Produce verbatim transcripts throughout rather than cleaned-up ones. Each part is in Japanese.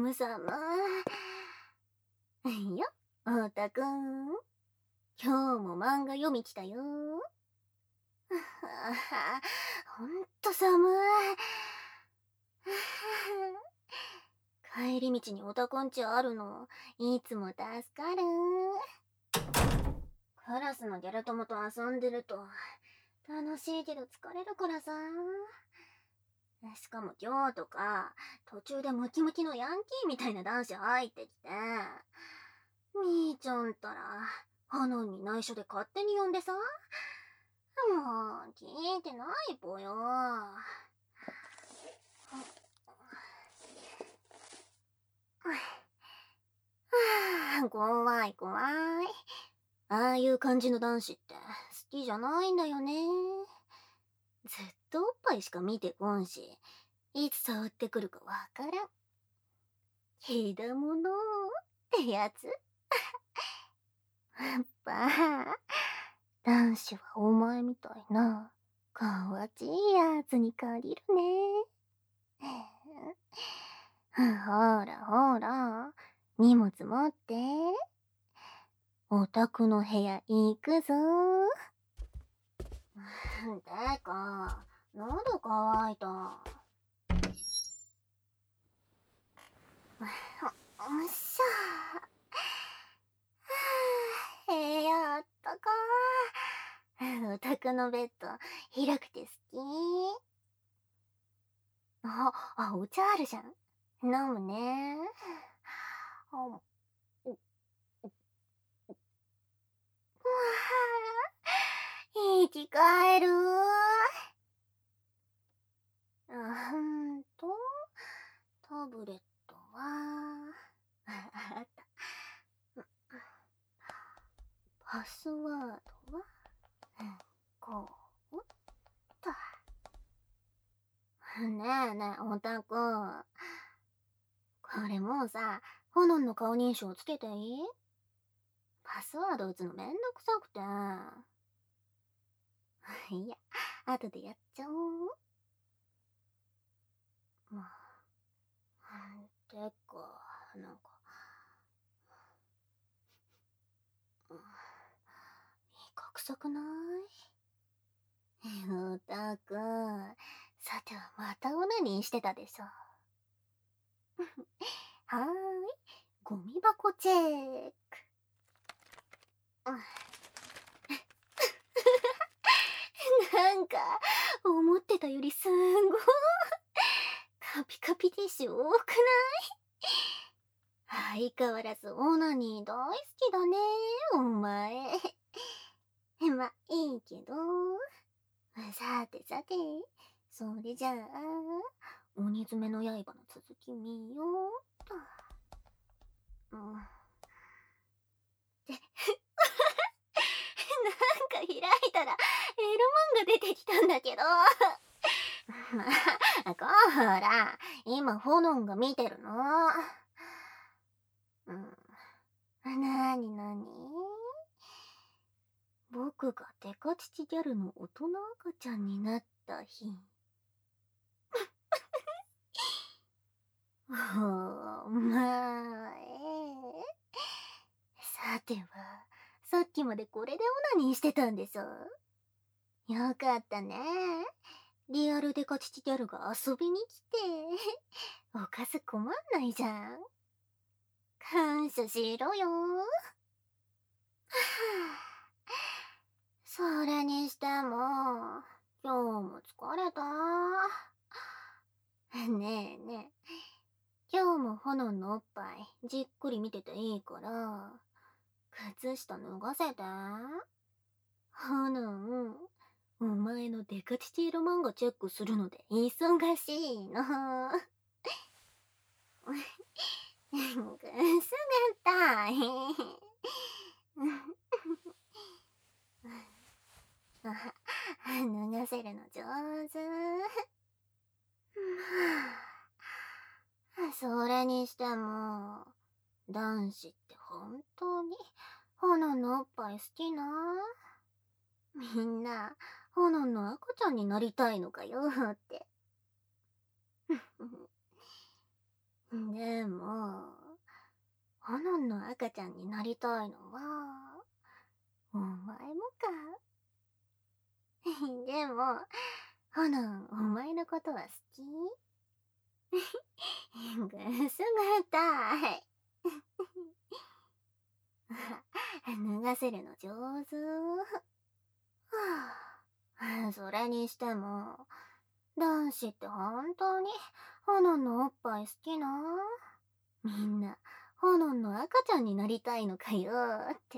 むさむ。いや、おたくん。今日も漫画読み来たよ。ほんと寒い。帰り道におたくんちあるの、いつも助かる。クラスのギャル友と遊んでると、楽しいけど疲れるからさ。しかも今日とか、途中でムキムキのヤンキーみたいな男子入ってきて、みーちゃんったら、炎に内緒で勝手に呼んでさ。もう、聞いてないぽよ。怖い怖い。ああいう感じの男子って好きじゃないんだよね。ずっとおっぱいしか見てこんし、いつ触ってくるかわからん。ひだものってやつ。やっぱ、男子はお前みたいな、かわちいやつに借りるね。ほらほら、荷物持って。お宅の部屋行くぞ。てか、喉乾いた。よっしゃ。部屋あったかー。お宅のベッド、広くて好き。あ、あ、お茶あるじゃん。飲むね。あ、生き返る。うんと、タブレットは、あった。パスワードは、こうっと。ねえねえ、おたく。これもうさ、炎の顔認証つけていい？パスワード打つのめんどくさくて。いや、後でやっちゃおう。まあ、てか、なんか、うん、味覚臭くない？おたく、さてはまたオナニーしてたでしょ。はーい、ゴミ箱チェック。なんか、思ってたよりすんごい。カピカピティッシュ多くない？相変わらずオナニー大好きだね、お前。ま、いいけど。さてさて、それじゃあ、鬼爪の刃の続き見ようっと。うん。ってなんか開いたらエロ漫画出てきたんだけど。こら、今炎が見てるの。うん。なになに？僕がデカ乳ギャルの大人赤ちゃんになった日。お前。さては、さっきまでこれでオナニーしてたんでしょ？よかったね。リアルデカ乳ギャルが遊びに来て。おかず困んないじゃん。感謝しろよ。はあ、それにしても、今日も疲れた。ねえねえ、今日も炎のおっぱいじっくり見てていいから、靴下脱がせて。炎、お前のデカチチ色漫画チェックするので忙しいの。くすぐったい。脱がせるの上手。それにしても、男子って本当に炎のおっぱい好きな？みんな炎の赤ちゃんになりたいのかよって。 でも、ホノンの赤ちゃんになりたいのは、お前もか。でも、ホノン、お前のことは好き？ぐすがたい。脱がせるの上手。はあ、それにしても、男子って本当にホノンのおっぱい好きな？みんな、ホノンの赤ちゃんになりたいのかよーって。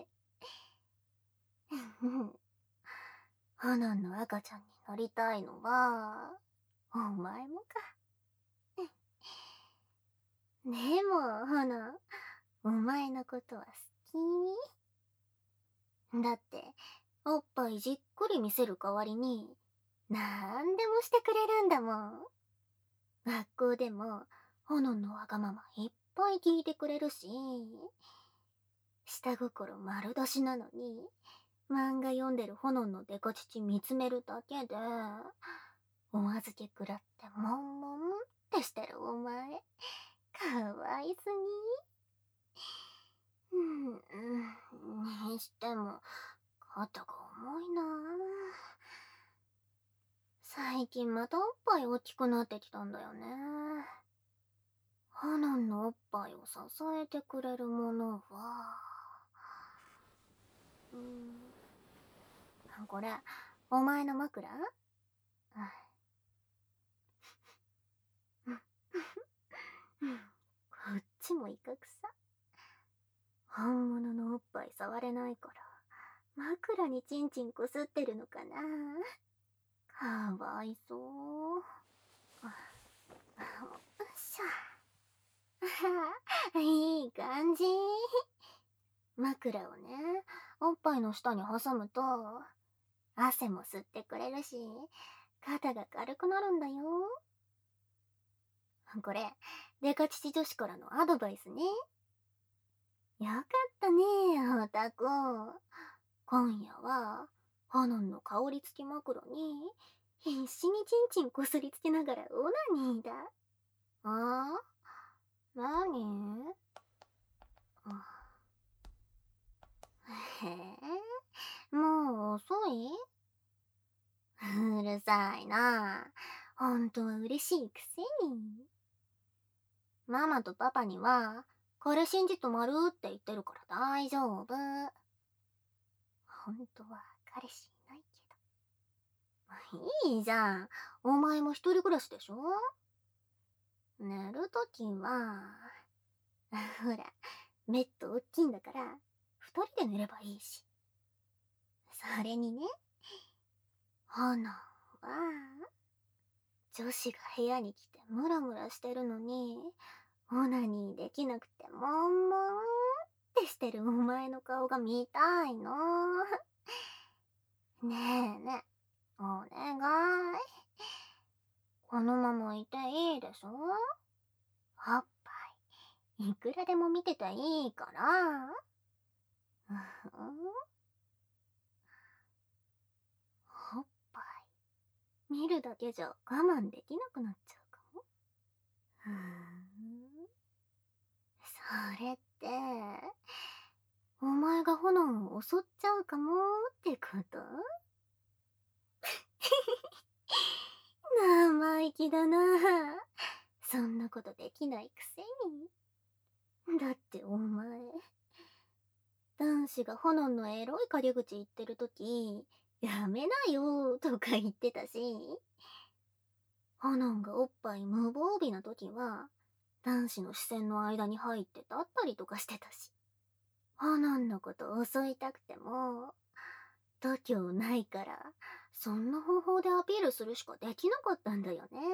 ホノンの赤ちゃんになりたいのは、お前もか。でも、ホノン、お前のことは好き？だって、おっぱいじっくり見せる代わりに、なんでもしてくれるんだもん。学校でも、ホノンのわがままいっぱい聞いてくれるし、下心丸出しなのに、漫画読んでるホノンのデカ乳見つめるだけで、お預け食らってモンモンってしてるお前、かわいすぎ。うん、にしても、肩が重いな。最近またおっぱい大きくなってきたんだよね。ホノンのおっぱいを支えてくれるものは、うん、これ、お前の枕？こっちも威嚇さ。本物のおっぱい触れないから、枕にチンチンこすってるのかな。かわいそう。よっしゃ。いい感じ。枕をね、おっぱいの下に挟むと、汗も吸ってくれるし、肩が軽くなるんだよ。これ、デカ乳女子からのアドバイスね。よかったね、オタク。今夜は、ホノンの香り付き枕に、必死にチンチンこすりつけながらオナニーだ。あ？なに？へえ、もう遅い？うるさいな。ほんとは嬉しいくせに。ママとパパには、彼信じとまるって言ってるから大丈夫。ほんとは彼氏いないけど。いいじゃん。お前も一人暮らしでしょ？寝るときは、ほら、ベッド大きいんだから、二人で寝ればいいし。それにね、ホノンは、女子が部屋に来てムラムラしてるのに、オナニーできなくてモンモンってしてるお前の顔が見たいの。ねえねえ、お願い。このままいていいでしょ？おっぱい、いくらでも見てていいから。うん、おっぱい、見るだけじゃ我慢できなくなっちゃうかも。ふーん。それって、お前が炎を襲っちゃうかもってこと？生意気だな。そんなことできないくせに。だってお前、男子が炎のエロい陰口言ってるとき、やめなよとか言ってたし、炎がおっぱい無防備なときは、男子の視線の間に入って立ったりとかしてたし、炎のこと襲いたくても、度胸ないから、そんな方法でアピールするしかできなかったんだよね。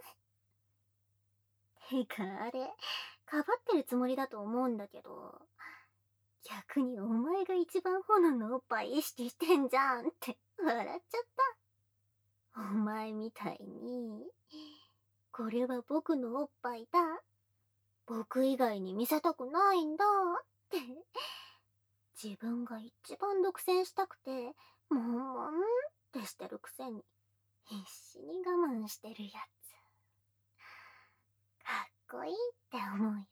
てかあれ、かばってるつもりだと思うんだけど、逆にお前が一番炎のおっぱい意識してんじゃんって笑っちゃった。お前みたいに、これは僕のおっぱいだ。僕以外に見せたくないんだって。自分が一番独占したくて、もんもんってしてるくせに、必死に我慢してるやつ。かっこいいって思うよ。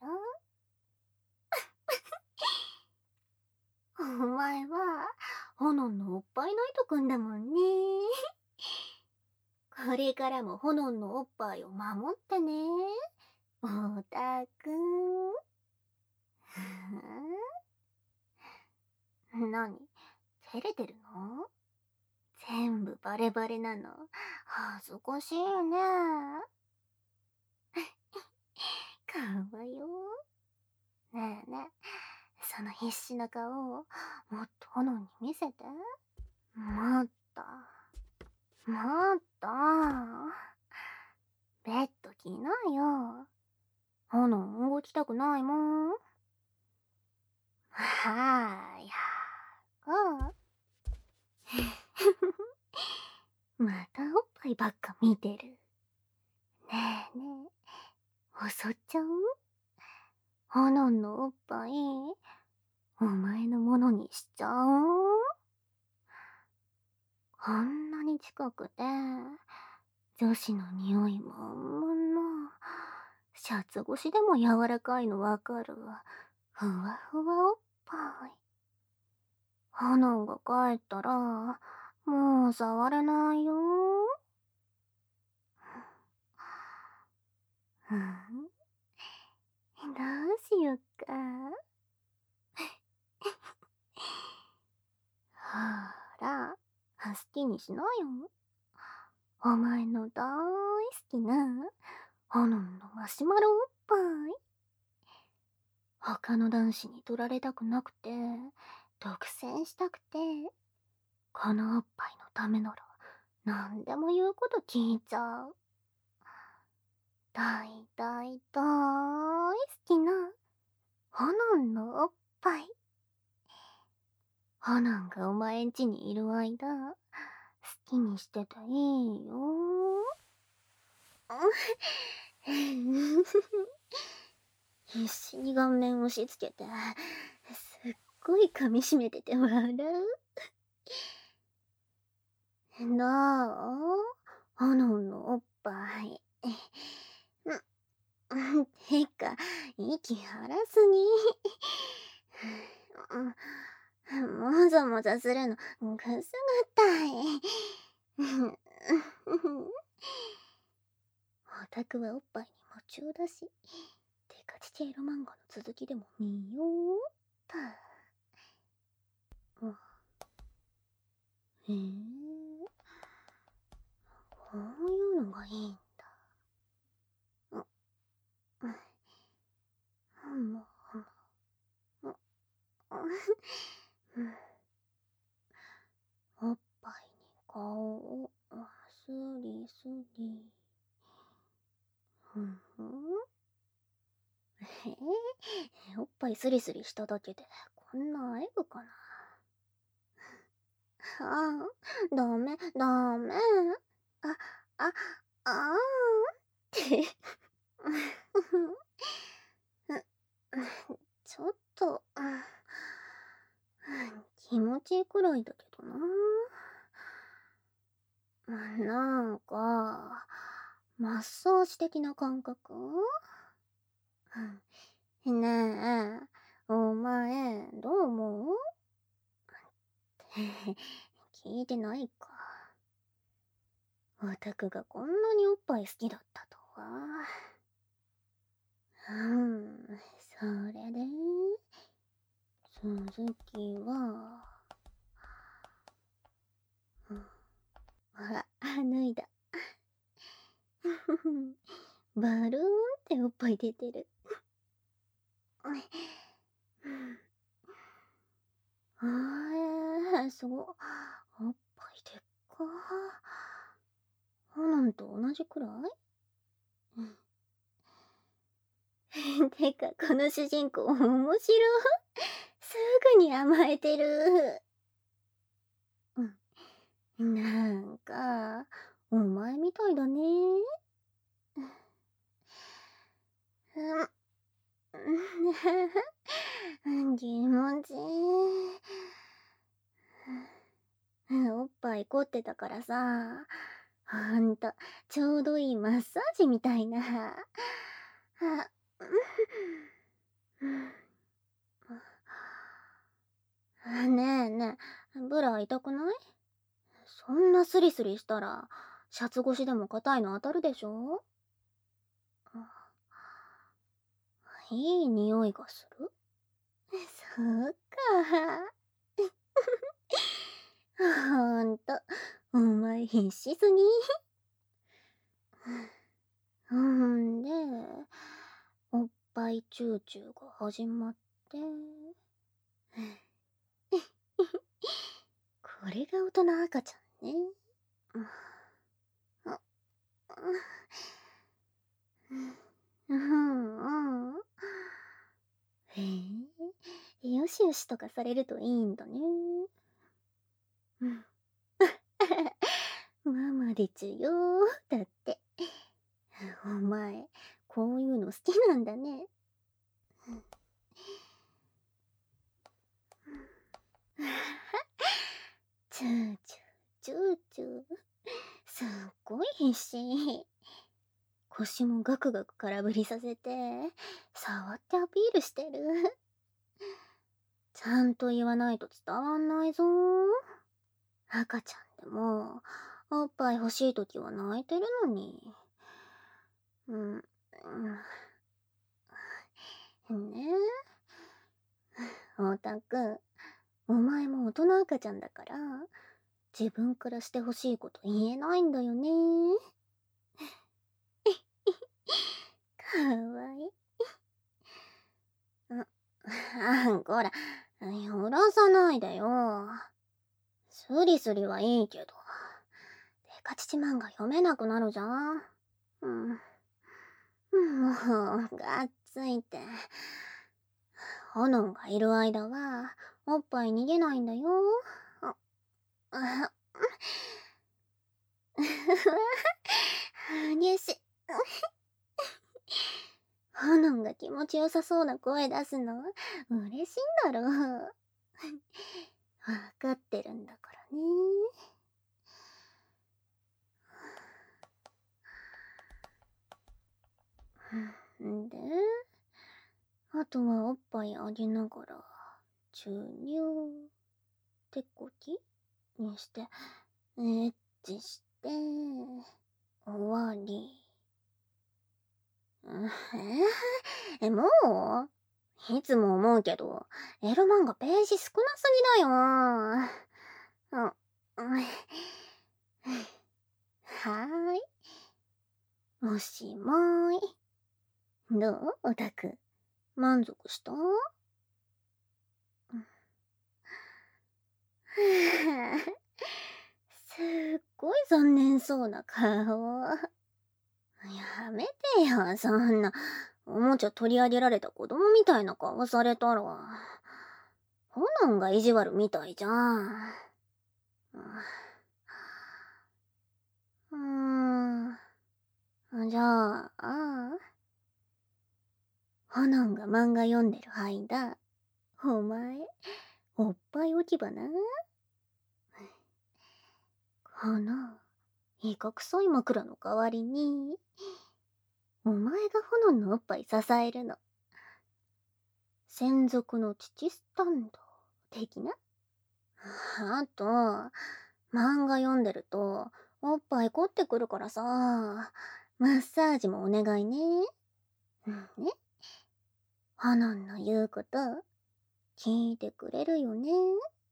お前は、ほのんのおっぱいナイトくんだもんね。これからもほのんのおっぱいを守ってね。おたくん。なに、照れてるの？全部バレバレなの。恥ずかしいね。かわよ。ねえねえ、その必死な顔をもっとほのんに見せて。もっと、もっと。ベッド来なよ。ほのん動きたくないもん。はーやーこう。またおっぱいばっか見てる。ねえねえ、襲っちゃう？ほのんのおっぱい、お前のものにしちゃう？こんなに近くて、女子の匂いもんもんの、シャツ越しでも柔らかいのわかる。ふわふわおっぱい。ほのんが帰ったら、もう触れないよ。うん、どうしよっか。ほら、好きにしなよ。お前の大好きな、ほのんのマシュマロおっぱい。他の男子に取られたくなくて、独占したくて、このおっぱいのためなら、何でも言うこと聞いちゃう。大大大好きな、ほのんのおっぱい。ほのんがお前ん家にいる間、好きにしてていいよ。必死に顔面押し付けて、すっごい噛み締めてて笑う。どう？ほのんのおっぱい。ん、てか、息荒すぎ。もぞもぞするの、くすぐったい。オタクはおっぱいに夢中だし、デカチチエロ漫画の続きでも見ようっと。へえ、こういうのがいいんだ。ほんまほんま。おっぱいに顔をスリスリ。ふんふん。えー、おっぱいスリスリしただけでこんな愛ぶかな。ああ、ダメダメ。あ、あ、あーってちょっと、気持ちいいくらいだけどな。なんか、マッサージ的な感覚？ねえ、お前、どう思う？聞いてないか。オタクがこんなにおっぱい好きだったとは。うん、それで、続きは、うん、あら、脱いだ。バルーンっておっぱい出てる。あー、すご。おっぱいでっか。ほのんと同じくらい？てか、この主人公面白い。すぐに甘えてる。うん、なんか、お前みたいだね。うん、気持ちいい。おっぱい凝ってたからさ、ほんと、ちょうどいいマッサージみたいな。 あ、うん。ねえねえ、ブラ痛くない？そんなスリスリしたら、シャツ越しでも硬いの当たるでしょ？いい匂いがする？そうか。ほんと、お前必死すぎ。ほんで、おっぱいチューチューが始まって、これが大人赤ちゃんね。うんうん。へえ、よしよしとかされるといいんだね。うん。ママでちゅよー。だって。お前、こういうの好きなんだね。チューチュー、チューチュー。すっごい必死。腰もガクガク空振りさせて、触ってアピールしてる。ちゃんと言わないと伝わんないぞ。赤ちゃんでも、おっぱい欲しいときは泣いてるのに。うん、うん。ねえ。おたく、お前も大人赤ちゃんだから、自分からして欲しいこと言えないんだよね。かわいい。あ、あんこら、揺らさないでよ。スリスリはいいけど、デカ父漫画読めなくなるじゃん。うん。もう、がっついて。炎がいる間は、おっぱい逃げないんだよ。あ、あ、激しい。炎が気持ちよさそうな声出すの、嬉しいんだろう。わかってるんだからね。んで、あとはおっぱいあげながら、注入、てこきにして、エッチして、終わり。えー、え、もういつも思うけど、エロ漫画ページ少なすぎだよ。うん、うん。はーい。おしまい。どうオタク。満足した？すっごい残念そうな顔。やめてよ、そんな。おもちゃ取り上げられた子供みたいな顔されたら。炎が意地悪みたいじゃん。うーん。じゃあ、あホノンが漫画読んでる間、お前、おっぱい置き場な。この、イカ臭い枕の代わりに、お前がホノンのおっぱい支えるの。専属の父スタンド、的な。あと、漫画読んでると、おっぱい凝ってくるからさ、マッサージもお願いね。うんね。ホノンの言うこと、聞いてくれるよね。